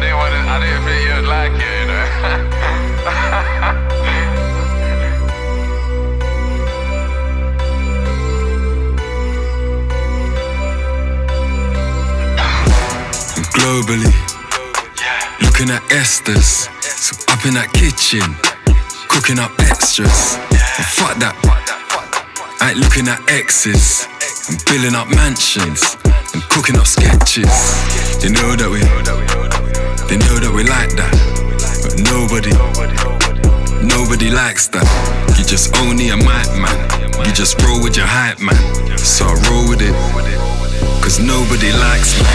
I didn't think you'd like it, you know. Globally, looking at Esther's, so up in that kitchen, cooking up extras. And fuck that, I ain't looking at exes, and building up mansions, and cooking up sketches. They know that we like that, but nobody likes that. You just only a mic man, you just roll with your hype man. So I roll with it, cause nobody likes me.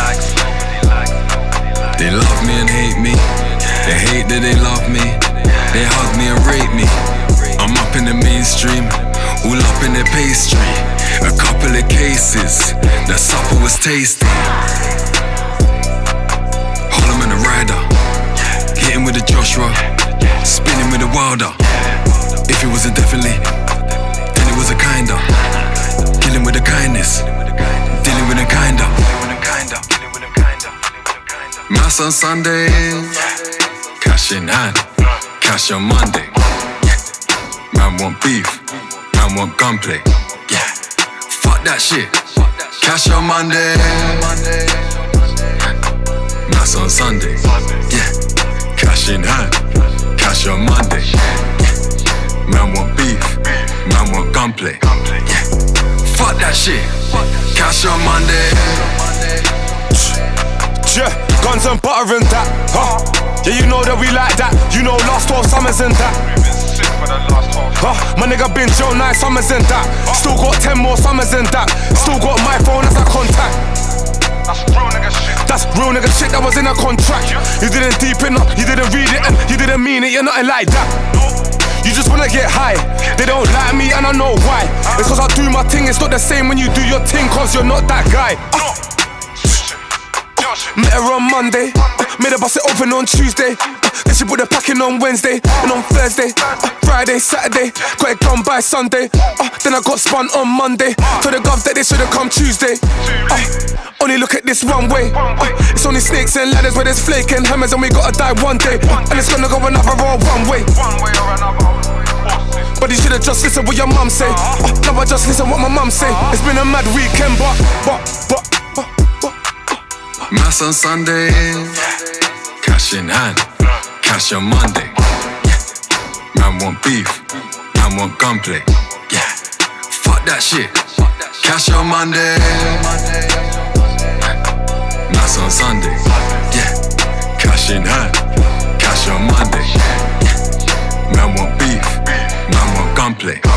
They love me and hate me, they hate that they love me, they hug me and rate me. I'm up in the mainstream, all up in their pastry. A couple of cases, that supper was tasty. Harlem and the Rider, hitting with the Joshua, spinning with the Wilder. If it wasn't definitely, then it was a kinda. Killing with the kindness, dealing with the kinda. Mass on Sunday, cash in hand, cash on Monday. Man want beef, man want gunplay. Yeah, fuck that shit. Cash on Monday, mass on Sunday. Yeah, cash in hand, cash on Monday. Man want beef, man want gunplay. Yeah, fuck that shit. Cash on Monday. Yeah, guns and butter and that, huh? Yeah, you know that we like that. You know last 12 summers and that. My nigga been Joe 9 summers and that. Still got 10 more summers and that. Still got my phone as a contact. That's real nigga shit that was in a contract. You didn't deepen up, you didn't read it and you didn't mean it, you're nothing like that. You just wanna get high, they don't like me and I know why. It's cause I do my thing, it's not the same when you do your thing, cause you're not that guy. Met her on Monday, made her bust it open on Tuesday. Then she put the packing on Wednesday, and on Thursday, Friday, Saturday, got it gone by Sunday. Then I got spun on Monday. Told the govs that they should've come Tuesday. Only look at this one way. It's only snakes and ladders where there's flake and hammers, and we gotta die one day. And it's gonna go another road one way. But you should've just listened what your mum say. Now I just listen what my mum say. It's been a mad weekend, but. Mass on Sunday, cash in hand, cash on Monday. Man want beef, man want gunplay. Yeah, fuck that shit. Cash on Monday, mass on Sunday. Yeah, cash in hand, cash on Monday. Man want beef, man want gunplay.